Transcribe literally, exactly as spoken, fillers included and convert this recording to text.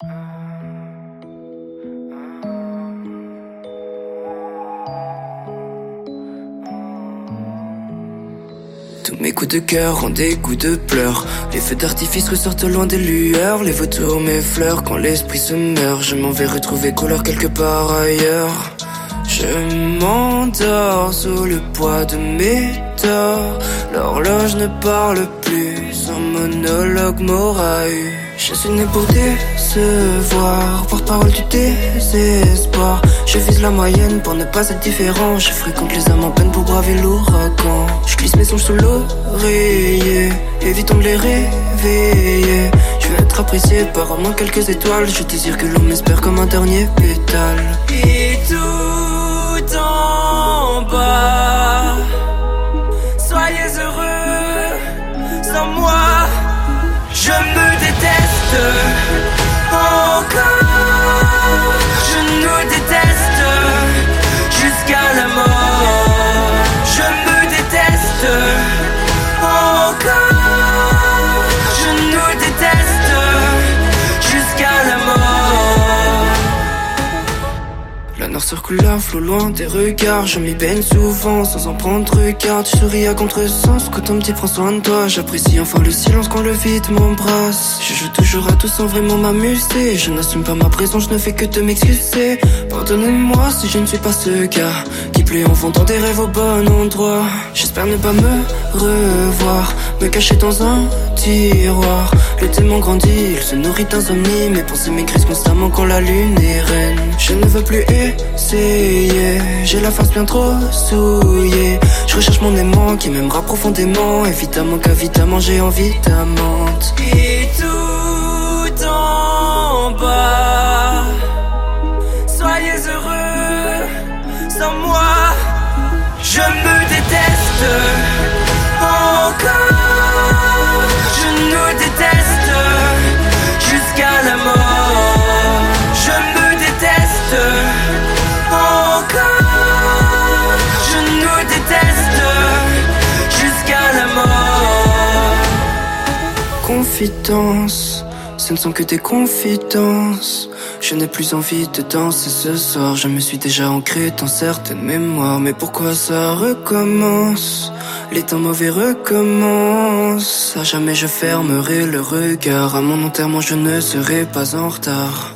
Tous mes coups de cœur ont des coups de pleurs. Les feux d'artifice ressortent loin des lueurs. Les vautours m'effleurent quand l'esprit se meurt. Je m'en vais retrouver couleur quelque part ailleurs. Je m'endors sous le poids de mes torts. L'horloge ne parle plus, son monologue m'aura eu. Je suis né pour décevoir, porte-parole du désespoir. Je vise la moyenne pour ne pas être différent. Je fréquente les âmes en peine pour braver l'ouragan. Je glisse mes songes sous l'oreiller, évitons de les réveiller. Je veux être apprécié par au moins quelques étoiles. Je désire que l'on m'espère comme un dernier pétale. Et tout en bas, soyez heureux sans moi. Je me déteste encore. Je nous déteste jusqu'à la mort. Je me déteste encore. Je nous déteste jusqu'à la mort. La noirceur couleur flot loin des regards. Je m'y baigne souvent sans en prendre garde. Je souris à contresens quand on me dit prends soin de toi. J'apprécie enfin le silence quand le vide m'embrasse. Je joue toujours à tout sans vraiment m'amuser. Je n'assume pas ma présence, je ne fais que de m'excuser. Pardonnez-moi si je ne suis pas ce gars qui plaît en vendant des rêves au bon endroit. J'espère ne pas me revoir, me cacher dans un tiroir. Le démon grandit, il se nourrit d'insomnie. Mes pensées maigrissent constamment quand la lune est reine. Je ne veux plus essayer, j'ai la face bien trop souillée. Je recherche mon aimant qui m'aimera profondément. Évidemment qu'évidemment j'ai envie d'amante. Et tout en bas, soyez heureux sans moi. Je me déteste encore. Je nous déteste jusqu'à la mort. Je me déteste encore. Je nous déteste jusqu'à la mort. Confidence, ce ne sont que des confidences. Je n'ai plus envie de danser ce soir. Je me suis déjà ancré dans certaines mémoires. Mais pourquoi ça recommence? Les temps mauvais recommencent. À jamais je fermerai le regard. À mon enterrement je ne serai pas en retard.